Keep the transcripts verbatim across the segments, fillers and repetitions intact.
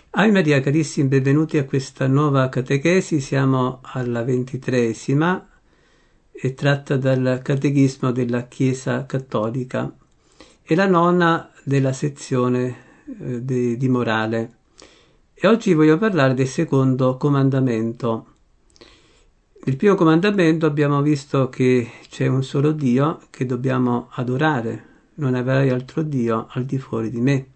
Ave Maria, carissimi, benvenuti a questa nuova catechesi. Siamo alla ventitreesima e tratta dal Catechismo della Chiesa Cattolica e la nona della sezione eh, di, di morale. E oggi voglio parlare del secondo comandamento. Nel primo comandamento abbiamo visto che c'è un solo Dio che dobbiamo adorare, non avrai altro Dio al di fuori di me.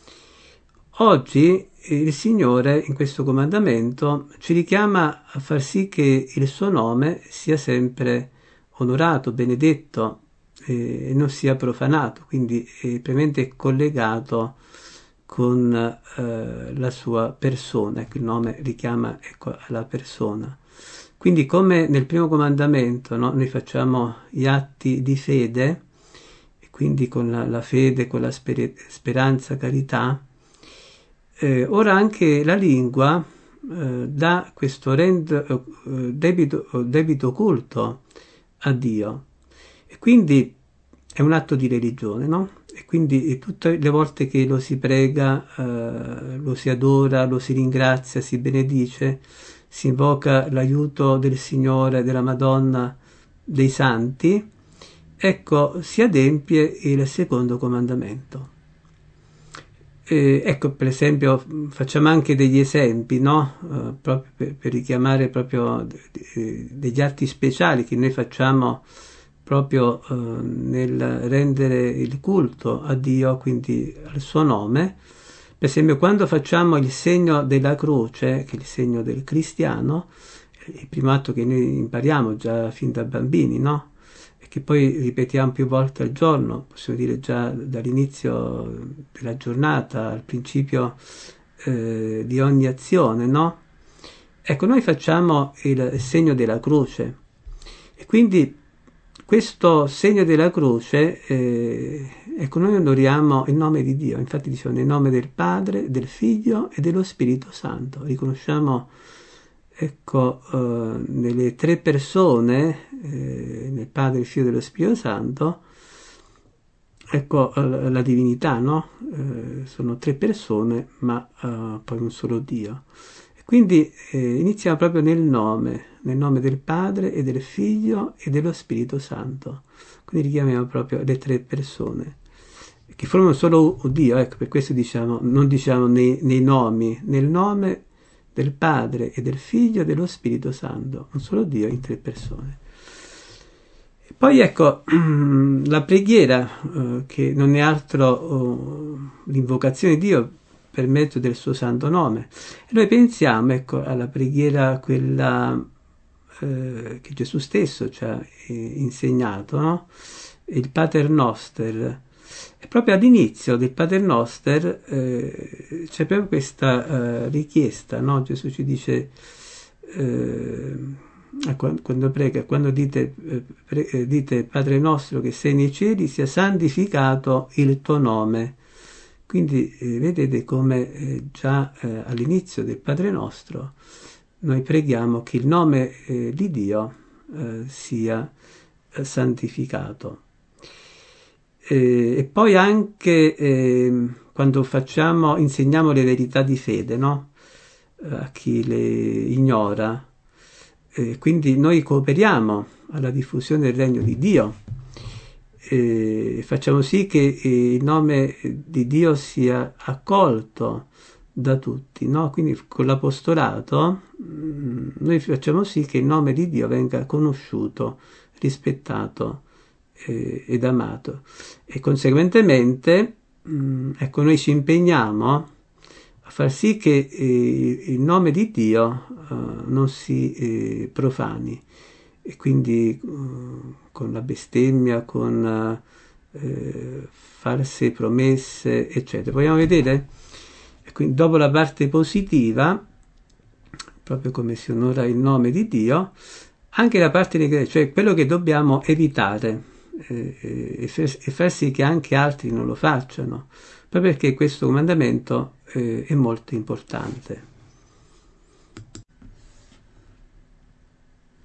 Oggi il Signore in questo comandamento ci richiama a far sì che il suo nome sia sempre onorato, benedetto e non sia profanato, quindi è pienamente collegato con eh, la sua persona. Ecco, il nome richiama, ecco, alla persona. Quindi come nel primo comandamento, no, noi facciamo gli atti di fede, e quindi con la, la fede, con la sper- speranza, carità, Eh, ora anche la lingua eh, dà questo rend, eh, debito, debito culto a Dio, e quindi è un atto di religione, no? E quindi tutte le volte che lo si prega, eh, lo si adora, lo si ringrazia, si benedice, si invoca l'aiuto del Signore, della Madonna, dei Santi, ecco, si adempie il secondo comandamento. Eh, ecco, per esempio, facciamo anche degli esempi, no? Uh, proprio per, per richiamare proprio de, de, degli atti speciali che noi facciamo proprio uh, nel rendere il culto a Dio, quindi al suo nome. Per esempio, quando facciamo il segno della croce, che è il segno del cristiano, il primo atto che noi impariamo già fin da bambini, no? Che poi ripetiamo più volte al giorno, possiamo dire già dall'inizio della giornata, al principio eh, di ogni azione, no? Ecco, noi facciamo il segno della croce e quindi questo segno della croce, eh, ecco, noi onoriamo il nome di Dio, infatti diciamo nel nome del Padre, del Figlio e dello Spirito Santo, riconosciamo, ecco, eh, nelle tre persone, eh, nel Padre, il Figlio e dello Spirito Santo, ecco la, la divinità, no? Eh, sono tre persone, ma eh, poi un solo Dio. E quindi eh, iniziamo proprio nel nome, nel nome del Padre e del Figlio e dello Spirito Santo. Quindi richiamiamo proprio le tre persone che formano solo Dio. Ecco, per questo diciamo, non diciamo nei, nei nomi, nel nome del Padre e del Figlio e dello Spirito Santo, un solo Dio in tre persone. E poi ecco la preghiera, eh, che non è altro oh, l'invocazione di Dio per mezzo del suo santo nome. E noi pensiamo, ecco, alla preghiera quella eh, che Gesù stesso ci ha eh, insegnato, no? Il Pater Noster. E proprio all'inizio del Pater Noster eh, c'è proprio questa eh, richiesta, no? Gesù ci dice, eh, quando prega, quando dite, pre, dite Padre nostro che sei nei cieli, sia santificato il tuo nome. Quindi eh, vedete come eh, già eh, all'inizio del Padre nostro noi preghiamo che il nome eh, di Dio eh, sia eh, santificato. Eh, e poi anche eh, quando facciamo, insegniamo le verità di fede, no? A chi le ignora, eh, quindi noi cooperiamo alla diffusione del regno di Dio, eh, facciamo sì che eh, il nome di Dio sia accolto da tutti, no? Quindi con l'apostolato mh, noi facciamo sì che il nome di Dio venga conosciuto, rispettato ed amato, e conseguentemente mh, ecco, noi ci impegniamo a far sì che eh, il nome di Dio eh, non si eh, profani, e quindi eh, con la bestemmia, con eh, false promesse, eccetera. Vogliamo vedere? E quindi dopo la parte positiva, proprio come si onora il nome di Dio, anche la parte negativa, cioè quello che dobbiamo evitare e, e far sì che anche altri non lo facciano, proprio perché questo comandamento eh, è molto importante.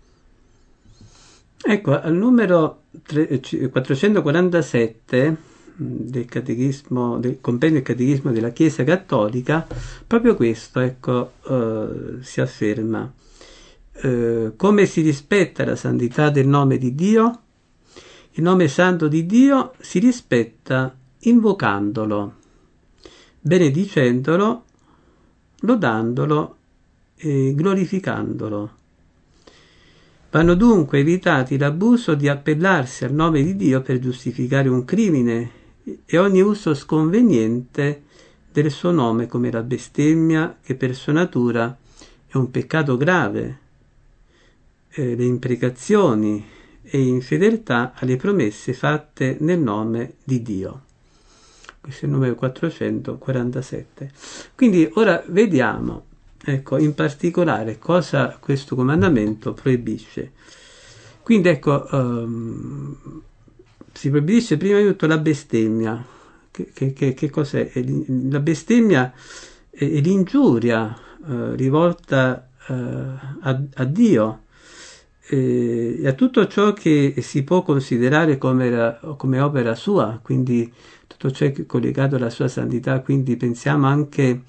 Ecco, al numero quattrocentoquarantasette del catechismo, del compendio del catechismo della Chiesa Cattolica, proprio questo, ecco, eh, si afferma. Eh, come si rispetta la santità del nome di Dio? Il nome santo di Dio si rispetta invocandolo, benedicendolo, lodandolo e glorificandolo. Vanno dunque evitati l'abuso di appellarsi al nome di Dio per giustificare un crimine e ogni uso sconveniente del suo nome, come la bestemmia, che per sua natura è un peccato grave, eh, le imprecazioni e infedeltà alle promesse fatte nel nome di Dio. Questo è il numero quattrocentoquarantasette. Quindi ora vediamo, ecco, in particolare cosa questo comandamento proibisce. Quindi ecco, um, si proibisce prima di tutto la bestemmia. Che, che, che, che cos'è? La bestemmia è, è l'ingiuria uh, rivolta uh, a, a Dio e a tutto ciò che si può considerare come, come opera sua, quindi tutto ciò che è collegato alla sua santità. Quindi pensiamo anche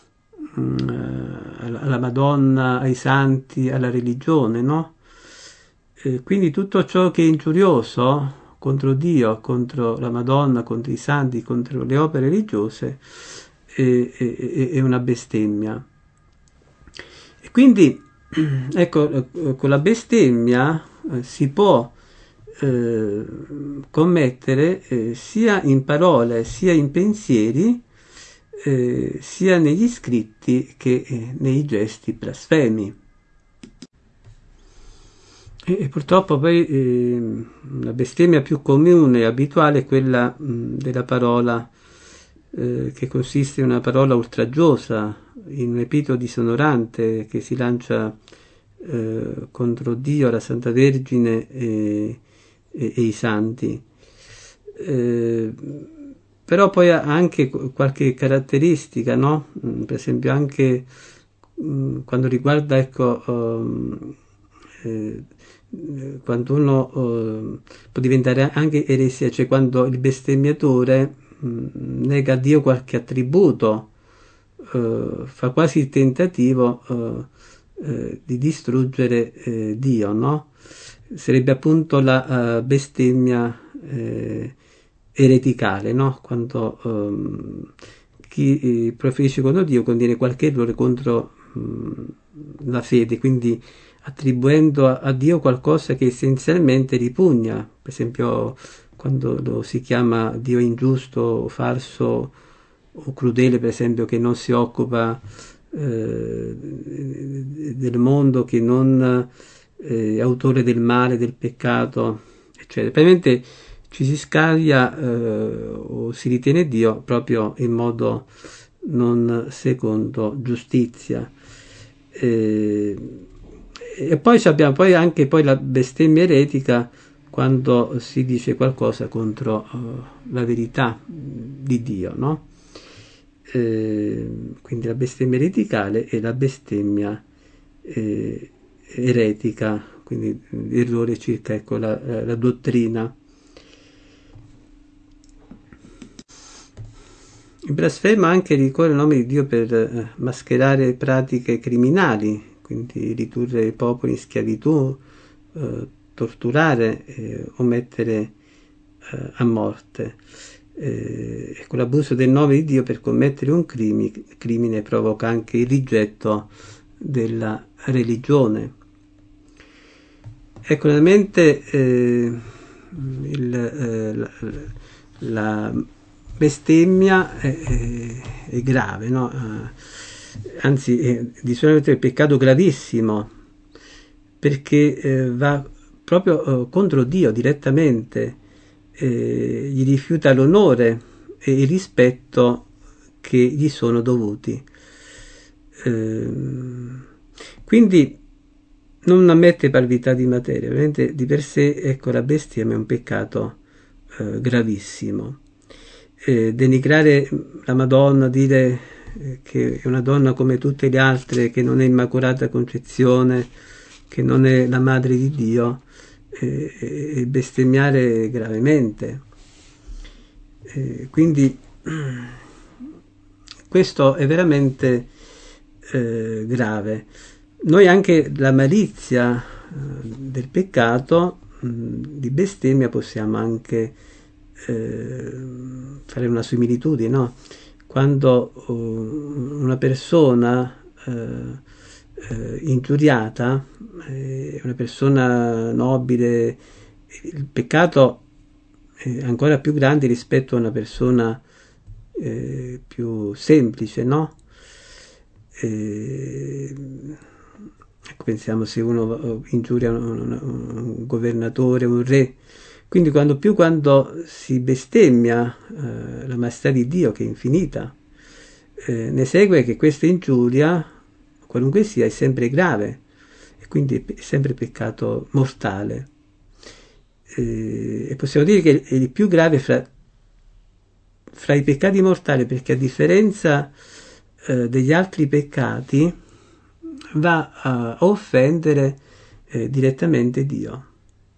alla Madonna, ai santi, alla religione, no? Eh, quindi tutto ciò che è ingiurioso contro Dio, contro la Madonna, contro i santi, contro le opere religiose è, è, è una bestemmia. E quindi, ecco, con la bestemmia eh, si può eh, commettere eh, sia in parole sia in pensieri, Eh, sia negli scritti che eh, nei gesti blasfemi. E, e purtroppo poi eh, la bestemmia più comune e abituale è quella mh, della parola eh, che consiste in una parola oltraggiosa, in un epiteto disonorante che si lancia eh, contro Dio, la Santa Vergine e, e, e i santi. Eh, Però poi ha anche qualche caratteristica, no? Per esempio anche mh, quando riguarda, ecco, um, eh, quando uno uh, può diventare anche eresia, cioè quando il bestemmiatore mh, nega a Dio qualche attributo, uh, fa quasi il tentativo uh, uh, di distruggere uh, Dio, no? Sarebbe appunto la uh, bestemmia eh, ereticale, no? Quando um, chi eh, proferisce contro Dio contiene qualche errore contro um, la fede, quindi attribuendo a, a Dio qualcosa che essenzialmente ripugna, per esempio quando lo si chiama Dio ingiusto o falso o crudele, per esempio, che non si occupa eh, del mondo, che non è autore del male, del peccato, eccetera. Praticamente ci si scaglia eh, o si ritiene Dio proprio in modo non secondo giustizia. Eh, e poi abbiamo poi anche poi la bestemmia eretica, quando si dice qualcosa contro uh, la verità di Dio, no? Eh, quindi la bestemmia ereticale e la bestemmia eh, eretica, quindi errore circa, ecco, la, la dottrina. Il blasfema anche ricorre il nome di Dio per eh, mascherare pratiche criminali, quindi ridurre i popoli in schiavitù, eh, torturare eh, o mettere eh, a morte. Eh, con l'abuso del nome di Dio per commettere un crimi, crimine provoca anche il rigetto della religione. Ecco, veramente eh, il, eh, la, la bestemmia è, è, è grave, no? Anzi è di solito è peccato gravissimo, perché eh, va proprio eh, contro Dio direttamente, eh, gli rifiuta l'onore e il rispetto che gli sono dovuti. Eh, quindi non ammette parvità di materia, ovviamente di per sé, ecco, la bestemmia è un peccato eh, gravissimo. Eh, denigrare la Madonna, dire eh, che è una donna come tutte le altre, che non è Immacolata Concezione, che non è la Madre di Dio, eh, e bestemmiare gravemente. Eh, quindi questo è veramente eh, grave. Noi anche la malizia eh, del peccato mh, di bestemmia possiamo anche eh, fare una similitudine, no? Quando uh, una persona eh, eh, ingiuriata è una persona nobile, il peccato è ancora più grande rispetto a una persona eh, più semplice, no? Eh, ecco, pensiamo se uno ingiuria un, un, un governatore, un re. Quindi quando più quando si bestemmia eh, la maestà di Dio, che è infinita, eh, ne segue che questa ingiuria, qualunque sia, è sempre grave e quindi è sempre peccato mortale. Eh, e possiamo dire che è il più grave fra, fra i peccati mortali, perché a differenza eh, degli altri peccati va a offendere eh, direttamente Dio.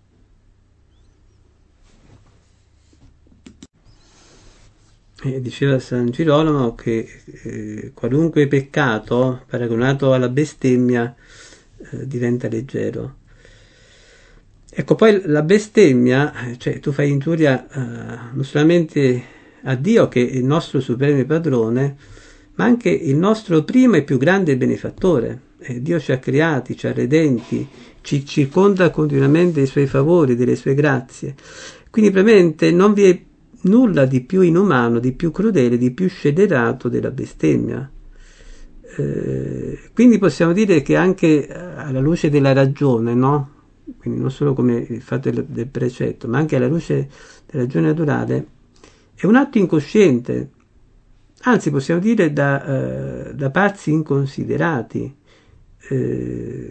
E diceva San Girolamo che eh, qualunque peccato paragonato alla bestemmia eh, diventa leggero. Ecco, poi la bestemmia, cioè tu fai ingiuria eh, non solamente a Dio, che è il nostro supremo padrone, ma anche il nostro primo e più grande benefattore. Eh, Dio ci ha creati, ci ha redenti, ci circonda continuamente dei suoi favori, delle sue grazie. Quindi probabilmente non vi è nulla di più inumano, di più crudele, di più scellerato della bestemmia. Eh, quindi possiamo dire che anche alla luce della ragione, no? Quindi non solo come il fatto del, del precetto, ma anche alla luce della ragione naturale, è un atto incosciente, anzi possiamo dire da, eh, da pazzi inconsiderati, eh,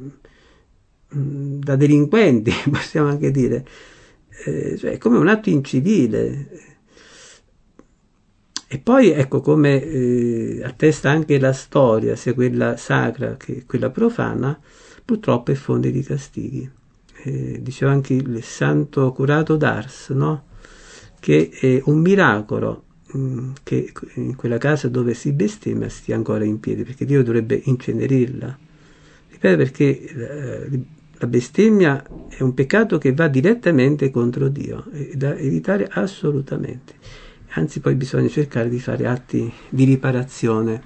da delinquenti, possiamo anche dire, eh, cioè è come un atto incivile. E poi ecco come eh, attesta anche la storia, sia quella sacra che quella profana, purtroppo è fonte di castighi. Eh, diceva anche il santo curato d'Ars, no? Che è un miracolo mh, che in quella casa dove si bestemmia stia ancora in piedi, perché Dio dovrebbe incenerirla. Ripeto, perché eh, la bestemmia è un peccato che va direttamente contro Dio, è da evitare assolutamente. Anzi, poi bisogna cercare di fare atti di riparazione.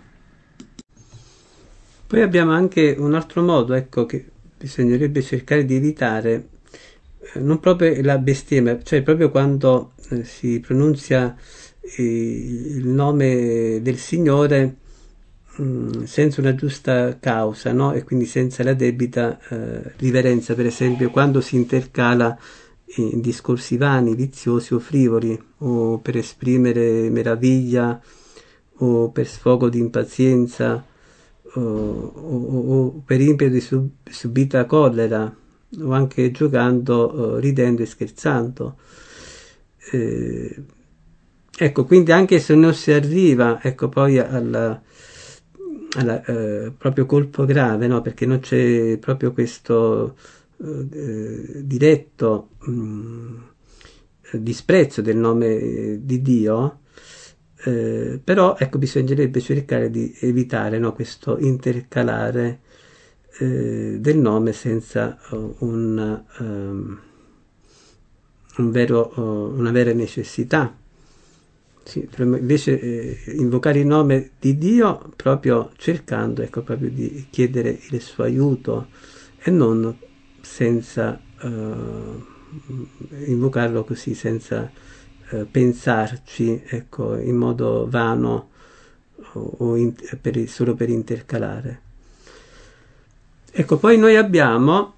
Poi abbiamo anche un altro modo, ecco, che bisognerebbe cercare di evitare, eh, non proprio la bestemmia, cioè proprio quando eh, si pronunzia eh, il nome del Signore mh, senza una giusta causa, no? E quindi senza la debita eh, riverenza, per esempio quando si intercala in discorsi vani, viziosi o frivoli, o per esprimere meraviglia, o per sfogo di impazienza, o, o, o per impeto di sub, subita collera, o anche giocando, ridendo e scherzando. Eh, ecco, quindi anche se non si arriva, ecco, poi alla, alla eh, proprio colpo grave, no? Perché non c'è proprio questo eh, diretto mh, disprezzo del nome di Dio, eh, però ecco bisognerebbe cercare di evitare, no, questo intercalare eh, del nome senza uh, un, um, un vero, uh, una vera necessità. Sì, invece eh, invocare il nome di Dio proprio cercando, ecco, proprio di chiedere il suo aiuto e non senza uh, invocarlo così, senza uh, pensarci, ecco, in modo vano o, o in, per, solo per intercalare. Ecco, poi noi abbiamo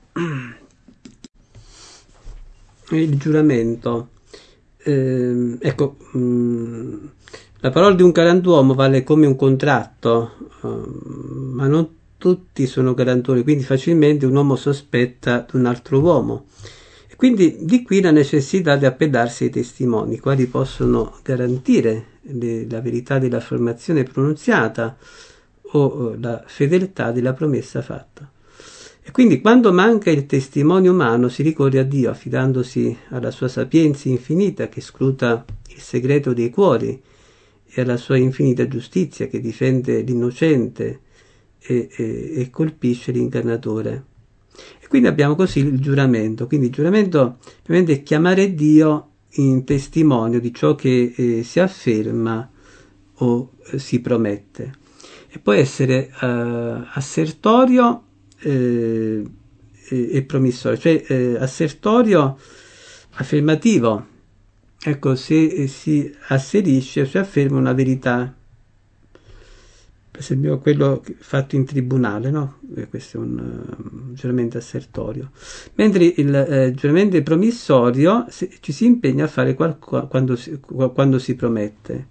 il giuramento. Eh, ecco, mh, la parola di un galantuomo vale come un contratto, uh, ma non tutti sono galantuomini, quindi facilmente un uomo sospetta di un altro uomo. E quindi di qui la necessità di appellarsi ai testimoni, quali possono garantire le, la verità dell'affermazione pronunziata o uh, la fedeltà della promessa fatta. E quindi quando manca il testimone umano si ricorre a Dio affidandosi alla sua sapienza infinita che scruta il segreto dei cuori e alla sua infinita giustizia che difende l'innocente e, e, e colpisce l'ingannatore. E quindi abbiamo così il giuramento. Quindi il giuramento ovviamente è chiamare Dio in testimonio di ciò che eh, si afferma o eh, si promette. E può essere eh, assertorio eh, e, e promissorio, cioè eh, assertorio affermativo. Ecco, se eh, si asserisce, si afferma una verità, per esempio quello fatto in tribunale, no? Eh, questo è un uh, giuramento assertorio. Mentre il eh, giuramento promissorio si, ci si impegna a fare qualcosa quando si, quando si promette.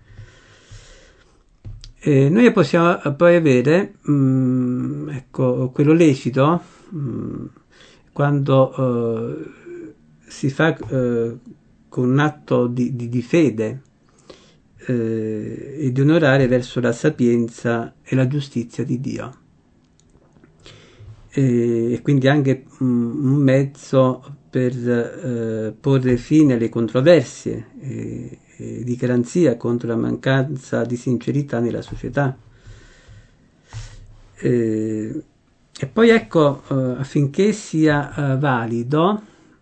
E noi possiamo poi avere, mh, ecco, quello lecito, mh, quando uh, si fa uh, con un atto di, di, di fede eh, e di onorare verso la sapienza e la giustizia di Dio. E, e quindi anche um, un mezzo per eh, porre fine alle controversie e, e di garanzia contro la mancanza di sincerità nella società. E, e poi ecco, eh, affinché sia eh, valido,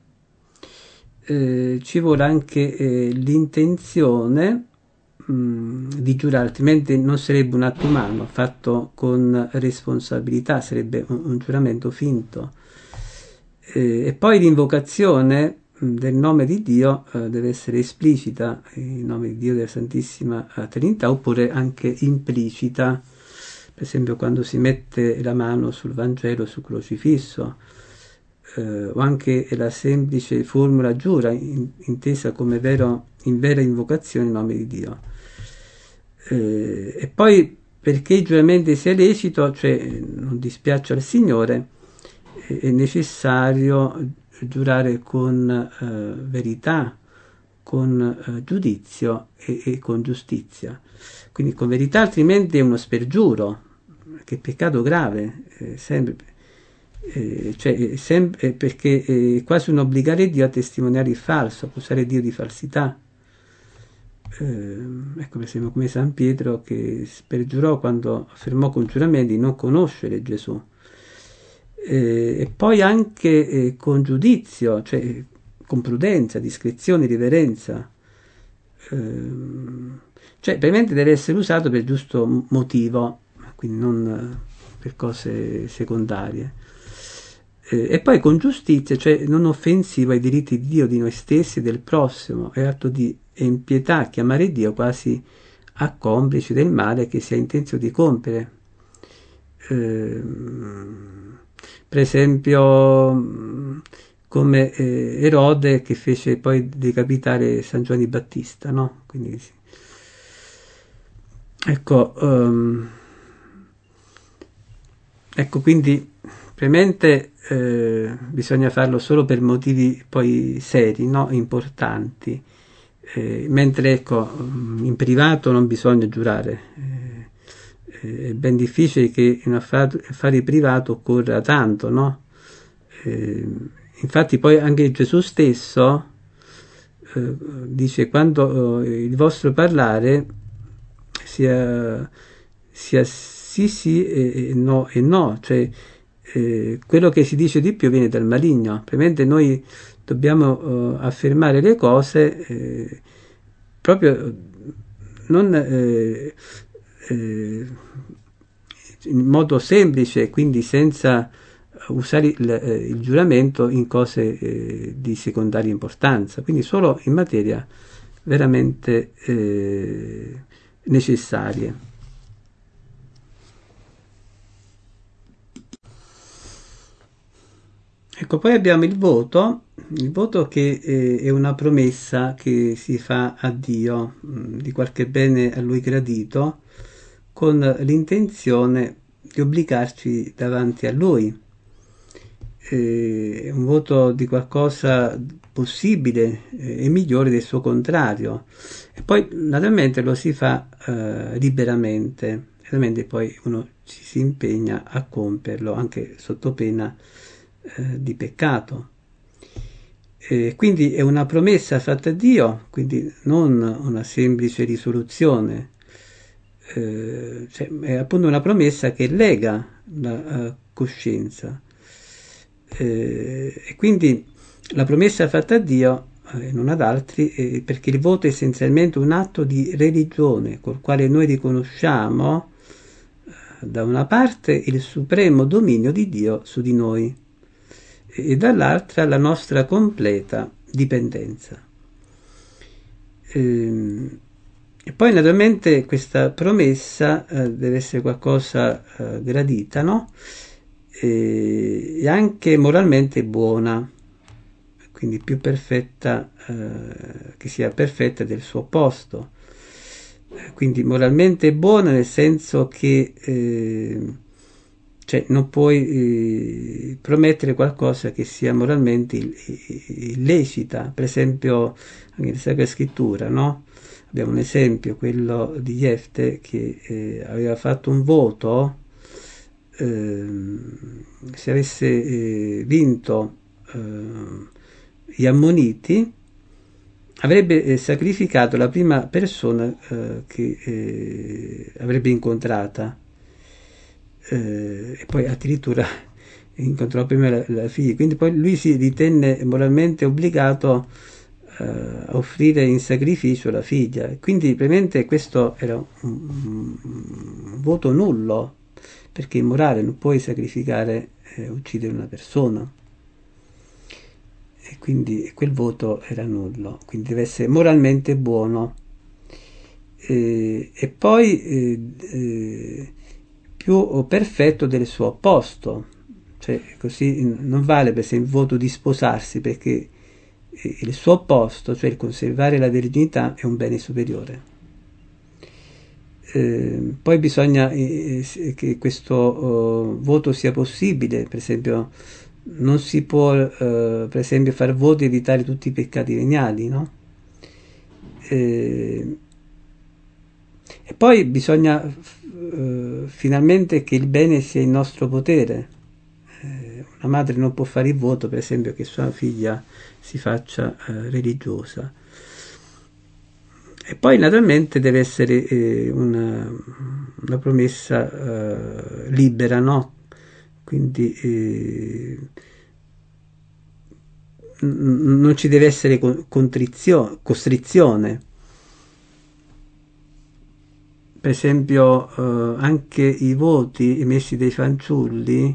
eh, ci vuole anche eh, l'intenzione mh, di giurare, altrimenti non sarebbe un atto umano fatto con responsabilità, sarebbe un, un giuramento finto. Eh, e poi l'invocazione del nome di Dio eh, deve essere esplicita, il nome di Dio della Santissima Trinità, oppure anche implicita, per esempio quando si mette la mano sul Vangelo, sul crocifisso, eh, o anche la semplice formula giura, in, intesa come vero, in vera invocazione il nome di Dio. Eh, e poi perché il giuramento sia lecito, cioè non dispiaccia al Signore, è necessario giurare con eh, verità, con eh, giudizio e, e con giustizia. Quindi con verità, altrimenti è uno spergiuro, che è peccato grave, eh, sempre, eh, cioè, sempre, perché è quasi un obbligare Dio a testimoniare il falso, accusare Dio di falsità. Eh, ecco per esempio come San Pietro che spergiurò quando affermò con giuramento di non conoscere Gesù. Eh, e poi anche eh, con giudizio, cioè con prudenza, discrezione, riverenza, eh, cioè veramente deve essere usato per giusto motivo, quindi non eh, per cose secondarie. Eh, e poi con giustizia, cioè non offensivo ai diritti di Dio, di noi stessi e del prossimo, è atto di impietà chiamare Dio quasi a complice del male che si ha intenzione di compiere. Eh, per esempio come eh, Erode che fece poi decapitare San Giovanni Battista, no? Quindi sì. Ecco, um, ecco quindi premente eh, bisogna farlo solo per motivi poi seri, no? Importanti, eh, mentre ecco in privato non bisogna giurare. Eh, è ben difficile che in affari, affari privati occorra tanto, no? Eh, infatti poi anche Gesù stesso eh, dice quando eh, il vostro parlare sia, sia sì sì e, e no e no, cioè eh, quello che si dice di più viene dal maligno, ovviamente noi dobbiamo eh, affermare le cose eh, proprio non eh, eh, in modo semplice, quindi senza usare il, eh, il giuramento in cose eh, di secondaria importanza, quindi solo in materia veramente eh, necessarie. Ecco, poi abbiamo il voto, il voto che eh, è una promessa che si fa a Dio mh, di qualche bene a Lui gradito, con l'intenzione di obbligarci davanti a Lui. Eh, un voto di qualcosa possibile eh, e migliore del suo contrario. E poi naturalmente lo si fa eh, liberamente, chiaramente poi uno ci si impegna a compierlo anche sotto pena eh, di peccato. E quindi è una promessa fatta a Dio, quindi non una semplice risoluzione, eh, cioè, è appunto una promessa che lega la uh, coscienza. Eh, e quindi la promessa fatta a Dio e eh, non ad altri, eh, perché il voto è essenzialmente un atto di religione col quale noi riconosciamo eh, da una parte il supremo dominio di Dio su di noi e dall'altra la nostra completa dipendenza. Ehm, E poi naturalmente questa promessa eh, deve essere qualcosa eh, gradita, no? E, e anche moralmente buona, quindi più perfetta, eh, che sia perfetta del suo opposto. Eh, Quindi moralmente buona nel senso che eh, cioè non puoi eh, promettere qualcosa che sia moralmente ill- illecita, per esempio anche nella Sacra Scrittura, no? Abbiamo un esempio, quello di Jefte, che eh, aveva fatto un voto, ehm, se avesse eh, vinto eh, gli Ammoniti, avrebbe eh, sacrificato la prima persona eh, che eh, avrebbe incontrata. Eh, e poi addirittura incontrò prima la, la figlia, quindi poi lui si ritenne moralmente obbligato eh, a offrire in sacrificio la figlia. Quindi praticamente questo era un, un, un voto nullo, perché in morale non puoi sacrificare e eh, uccidere una persona. E quindi quel voto era nullo, quindi deve essere moralmente buono. Eh, e poi eh, eh, più perfetto del suo opposto, cioè così non vale per esempio il voto di sposarsi, perché il suo opposto, cioè il conservare la verginità, è un bene superiore. Eh, poi bisogna eh, che questo eh, voto sia possibile, per esempio non si può eh, per esempio far voti e evitare tutti i peccati veniali, no? Eh, e poi bisogna eh, finalmente che il bene sia in nostro potere. Eh, una madre non può fare il voto, per esempio, che sua figlia si faccia eh, religiosa. E poi naturalmente deve essere eh, una, una promessa eh, libera, no? Quindi eh, n- non ci deve essere contrizio- costrizione. Per esempio eh, anche i voti emessi dai fanciulli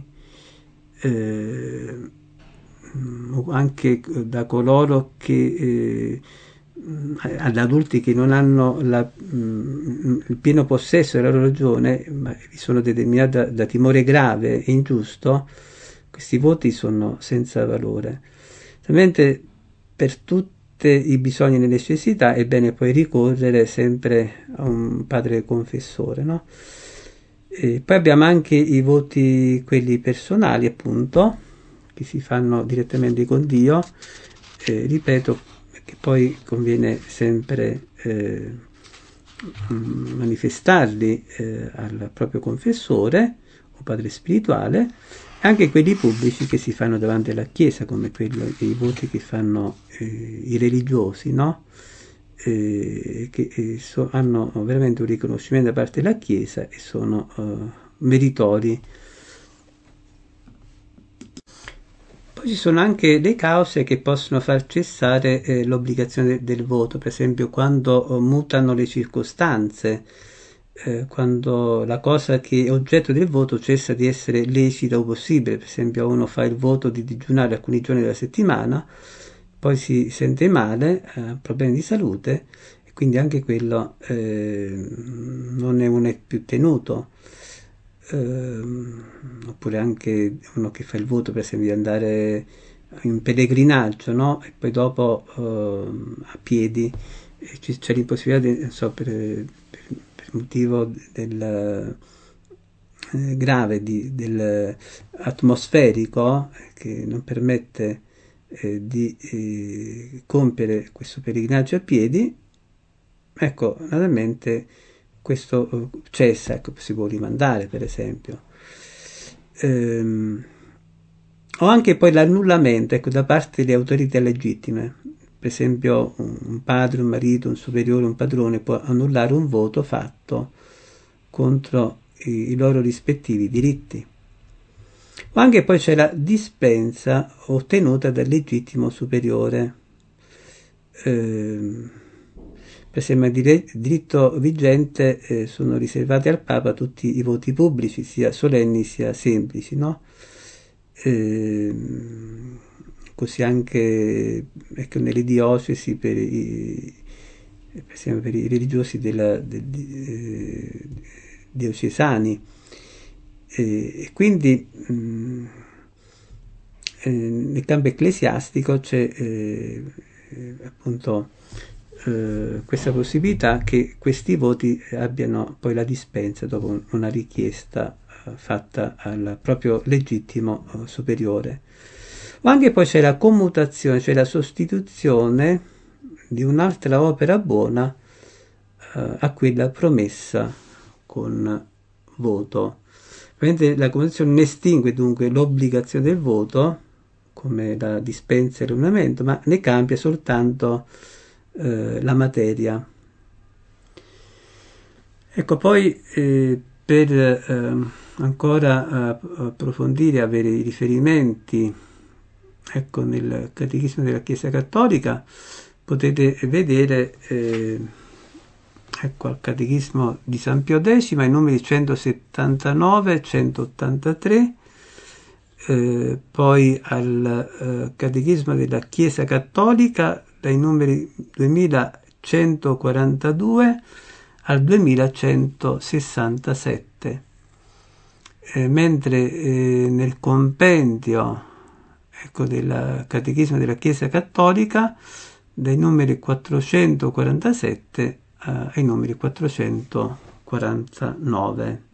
eh, anche da coloro che eh, ad adulti che non hanno la, mh, il pieno possesso della loro ragione, ma vi sono determinati da, da timore grave e ingiusto, questi voti sono senza valore. Ovviamente per tutti i bisogni e le necessità è bene poi ricorrere sempre a un padre confessore, no? E poi abbiamo anche i voti, quelli personali, appunto, che si fanno direttamente con Dio. Eh, ripeto che poi conviene sempre eh, manifestarli eh, al proprio confessore o padre spirituale, anche quelli pubblici che si fanno davanti alla Chiesa, come quello, i voti che fanno eh, i religiosi, no? Eh, che eh, so, hanno veramente un riconoscimento da parte della Chiesa e sono eh, meritori. Poi ci sono anche le cause che possono far cessare eh, l'obbligazione de- del voto, per esempio quando eh, mutano le circostanze, eh, quando la cosa che è oggetto del voto cessa di essere lecita o possibile. Per esempio uno fa il voto di digiunare alcuni giorni della settimana, poi si sente male, ha eh, problemi di salute e quindi anche quello eh, non è uno più tenuto. Ehm, oppure anche uno che fa il voto per esempio di andare in pellegrinaggio, no? E poi dopo ehm, a piedi eh, ci- c'è l'impossibilità di, non so, per, per, per motivo del eh, grave di, del atmosferico eh, che non permette eh, di eh, compiere questo pellegrinaggio a piedi. Ecco, naturalmente questo eh, cessa, ecco, si può rimandare per esempio. Ehm, o anche poi l'annullamento, ecco, da parte delle autorità legittime. Per esempio un padre, un marito, un superiore, un padrone può annullare un voto fatto contro i, i loro rispettivi diritti. O anche poi c'è la dispensa ottenuta dal legittimo superiore. Eh, per esempio, il diritto vigente eh, sono riservati al Papa tutti i voti pubblici, sia solenni sia semplici, no? Eh, così anche ecco, nelle diocesi per i, per esempio, per i religiosi della, del, eh, diocesani. E quindi mh, eh, nel campo ecclesiastico c'è eh, appunto eh, questa possibilità che questi voti abbiano poi la dispensa dopo una richiesta eh, fatta al proprio legittimo eh, superiore. O anche poi c'è la commutazione, cioè la sostituzione di un'altra opera buona eh, a quella promessa con voto. Ovviamente la commutazione non estingue dunque l'obbligazione del voto, come la dispensa e l'ornamento, ma ne cambia soltanto eh, la materia. Ecco, poi eh, per eh, ancora eh, approfondire, avere i riferimenti, ecco, nel Catechismo della Chiesa Cattolica, potete vedere eh, ecco al Catechismo di San Pio X, i numeri centosettantanove e centottantatré, eh, poi al eh, Catechismo della Chiesa Cattolica dai numeri duemilacentoquarantadue al duemilacentosessantasette, eh, mentre eh, nel compendio ecco, del Catechismo della Chiesa Cattolica dai numeri quattrocentoquarantasette ai numeri quattrocentoquarantanove.